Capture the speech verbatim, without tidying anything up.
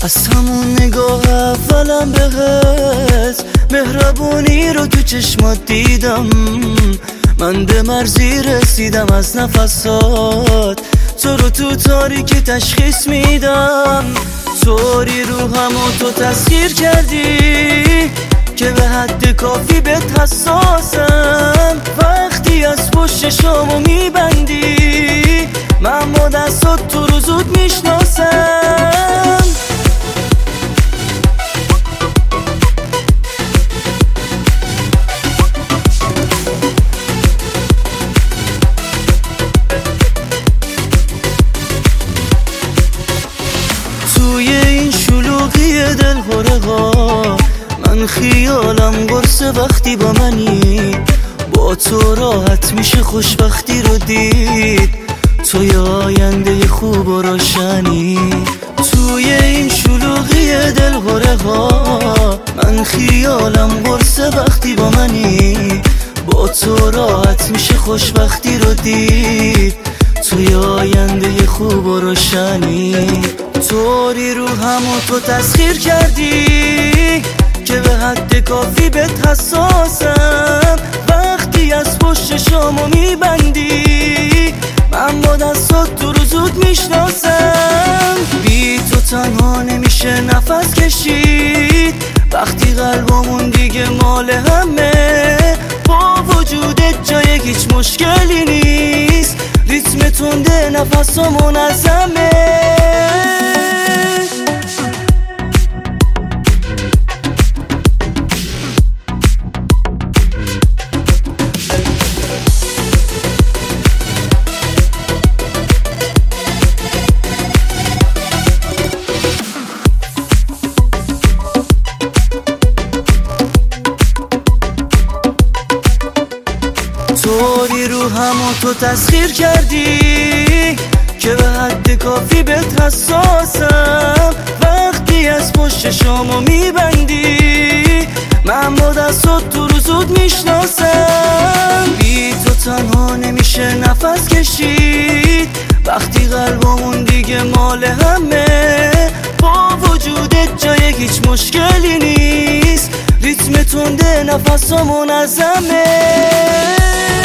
از همون نگاه اولم بهت مهربونی رو تو چشمات دیدم. من به مرزی رسیدم از نفسات، تو رو تو تاریکی تشخیص میدم. طوری روحمو تو تسخیر کردی که به حد کافی بهت حساسم. وقتی از پشت شامو میبندی من با دستات تو رو زود میشناسم. توی این شلوغی دلهره‌ها من خیالم قرص وقتی با منی. با تو راحت میشه خوشبختی رو دید، توی آینده خوب و روشنی. توی این شلوغی دلهره‌ها من خیالم قرص وقتی با منی. با تو راحت میشه خوشبختی رو دید، توی آینده خوب و روشنی. طوری روحمو تو تسخیر کردی که به حد کافی بهت حساسم. وقتی از پشت شامو میبندی من با دستات تو رو زود میشناسم. بی تو تنها نمیشه نفس کشید، وقتی قلبمون دیگه مال همه. با وجودت جای هیچ مشکلی نیست، ریتم تنده نفسم منظمه. طوری روحمو تو تسخیر کردی که به حد کافی بهت حساسم. وقتی از پشت شامو میبندی من با دستات تو رو زود میشناسم. بی تو تنها نمیشه نفس کشید، وقتی قلبمون دیگه مال همه. با وجودت جای هیچ مشکلی نیست، ریتم تنده نفسم منظمه.